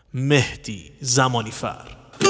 مهدی زمانیفر.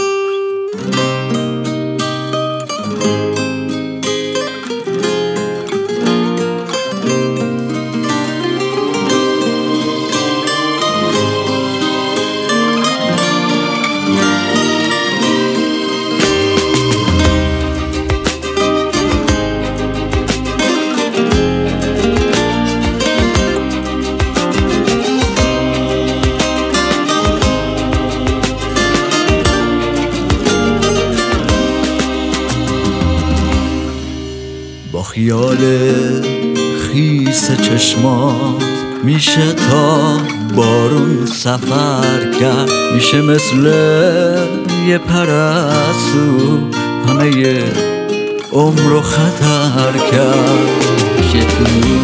با خیال خیس چشمات میشه تا بارون سفر کرد، میشه مثل یه پرستو همه یه عمرو خطر کرد. میشه تو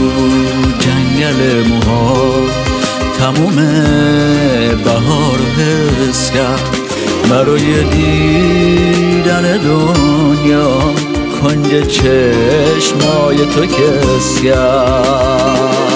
جنگل موها تموم بهار حس کرد، برای دیدن دنیا کنج چشمای تو کس کرد.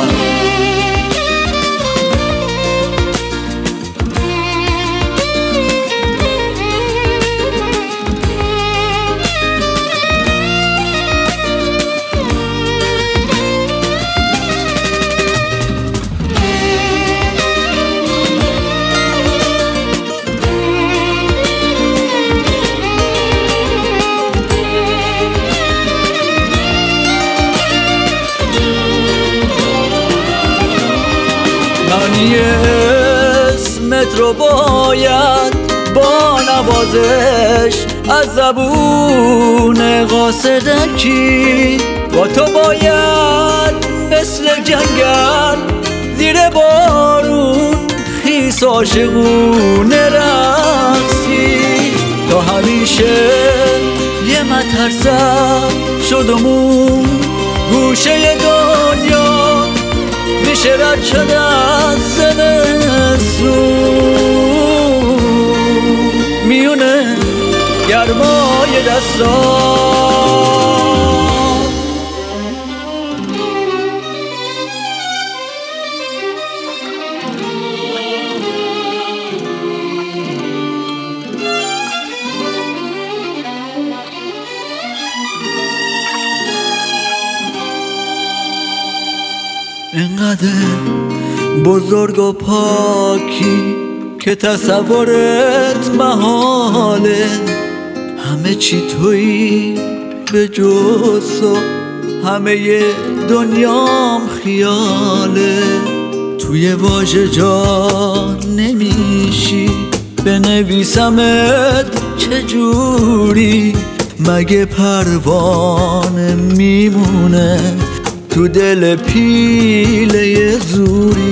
معنی اسمت رو باید با نوازش از زبون قاصدکی، با تو باید مثل جنگل زیر بارون خیس عاشقونه رقصی، تا همیشه یه مترسم شدمون گوشه دنیا میشه رد شده از زمستون میونه گرمای دستان. اینقدر بزرگ و پاکی که تصورت محاله، همه چی تویی به جز تو، همه دنیام خیاله. توی واژه جا نمیشی بنویسمت چجوری، مگه پروانه میمونه تو دل پیله زوری.